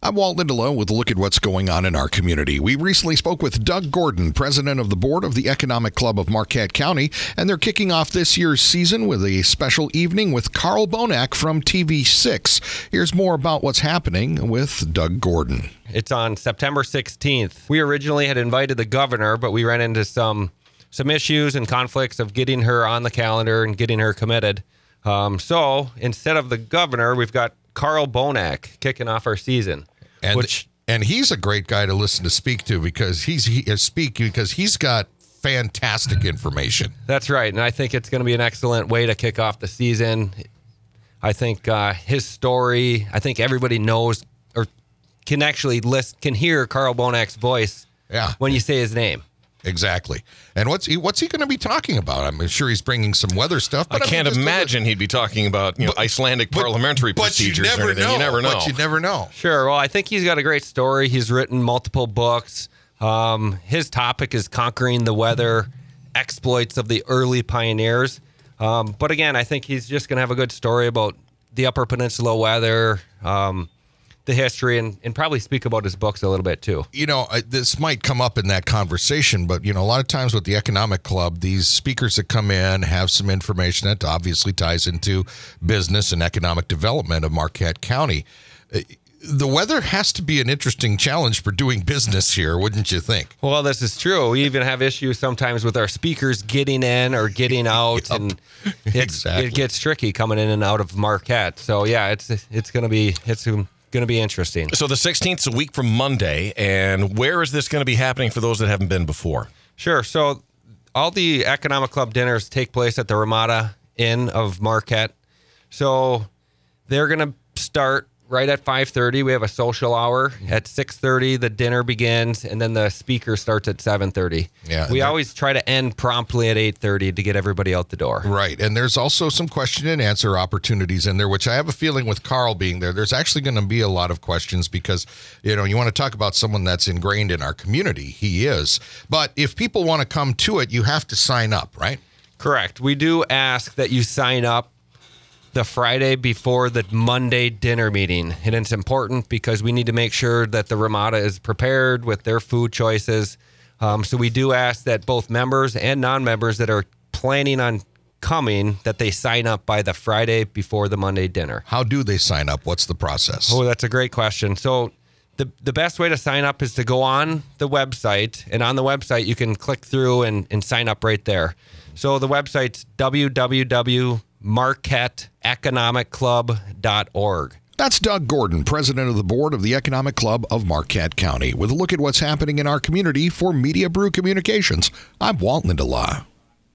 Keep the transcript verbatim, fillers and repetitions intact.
I'm Walt Lindelof with a look at what's going on in our community. We recently spoke with Doug Gordon, president of the board of the Economic Club of Marquette County, and they're kicking off this year's season with a special evening with Carl Bonak from T V six. Here's more about what's happening with Doug Gordon. It's on September sixteenth. We originally had invited the governor, but we ran into some some issues and conflicts of getting her on the calendar and getting her committed. Um, so instead of the governor, we've got Carl Bonak kicking off our season. And, which, and he's a great guy to listen to speak to because he's he is speak because he's got fantastic information. That's right, and I think it's going to be an excellent way to kick off the season. I think uh, his story. I think everybody knows or can actually list, can hear Carl Bonak's voice. Yeah. When you say his name. Exactly. And what's he what's he going to be talking about? I'm sure he's bringing some weather stuff. But I, I can't mean, imagine he'd be talking about you know but, Icelandic but, parliamentary but procedures. You never or anything. know. You never know. But you never know. Sure. Well, I think he's got a great story. He's written multiple books. Um, his topic is conquering the weather, exploits of the early pioneers. Um, but again, I think he's just going to have a good story about the Upper Peninsula weather, um, the history, and, and probably speak about his books a little bit too. You know, this might come up in that conversation, but, you know, a lot of times with the Economic Club, these speakers that come in have some information that obviously ties into business and economic development of Marquette County. The weather has to be an interesting challenge for doing business here, wouldn't you think? Well, this is true. We even have issues sometimes with our speakers getting in or getting out, yep. and it's, exactly. it gets tricky coming in and out of Marquette. So, yeah, it's it's going to be it's going to be interesting. So the sixteenth is a week from Monday, and where is this going to be happening for those that haven't been before? Sure. So all the Economic Club dinners take place at the Ramada Inn of Marquette. So they're going to start right at five thirty. We have a social hour. At six thirty, the dinner begins, and then the speaker starts at seven thirty. Yeah, we always try to end promptly at eight thirty to get everybody out the door. Right, and there's also some question and answer opportunities in there, which I have a feeling with Carl being there, there's actually going to be a lot of questions because, you know, you want to talk about someone that's ingrained in our community. He is. But if people want to come to it, you have to sign up, right? Correct. We do ask that you sign up the Friday before the Monday dinner meeting. And it's important because we need to make sure that the Ramada is prepared with their food choices. Um, so we do ask that both members and non-members that are planning on coming, that they sign up by the Friday before the Monday dinner. How do they sign up? What's the process? Oh, that's a great question. So the, the best way to sign up is to go on the website. And on the website, you can click through and, and sign up right there. So the website's w w w dot marquette economic club dot org. That's Doug Gordon, president of the board of the Economic Club of Marquette County, with a look at what's happening in our community for Media Brew Communications. I'm Walt Lindelof.